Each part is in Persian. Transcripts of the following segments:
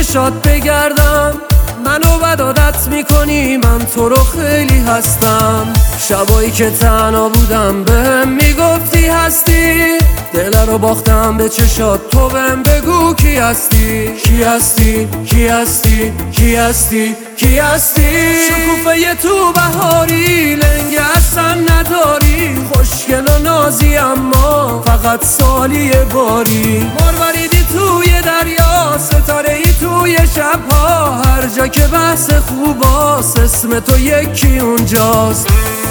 چشات بگردم، منو بد عادت میکنی، من تو رو خیلی هستم. شبایی که تنها بودم بهم میگفتی هستی، دل رو باختم به چشات، تو بهم بگو کی هستی، کی هستی، کی هستی، کی هستی، کی هستی. شکوفه تو بهاری، لنگ اصلا نداری، خوشگل و نازی اما فقط سالی باری. مروریدی توی دریا، ستاره ای توی شبها، هر جا که بحث خوباست اسم تو یکی اونجاست.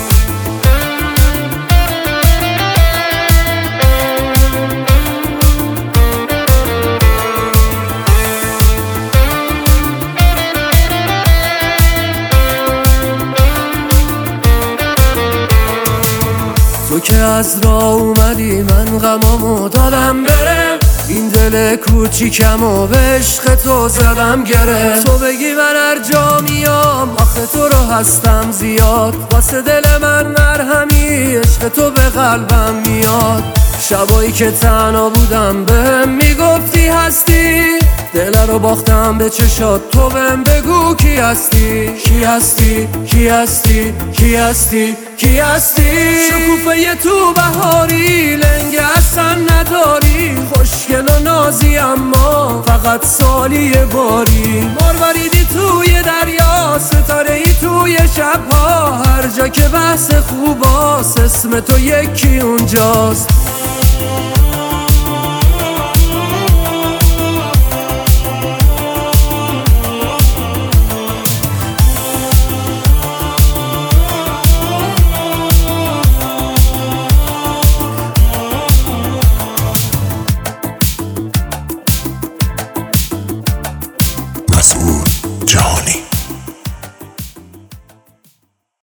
تو که از راه اومدی من غمامو دادم بره، این دل کوچیکم و به عشق تو زدم گره. تو بگی من هر جا میام آخه تو رو هستم زیاد، واسه دل من مرهمی، عشق تو به قلبم میاد. شبایی که تنها بودم بهم میگفتی هستی، دل رو باختم به چشات، تو بهم بگو کی هستی، کی هستی، کی هستی، کی هستی، کی هستی. شکوفه تو بهاری، لنگ اصلا نداری، خوشگل و نازی اما فقط سالی باری. مروریدی توی دریا، ستاره ای توی شبها، هر جا که بحث خوباست اسم تو یکی اونجاست.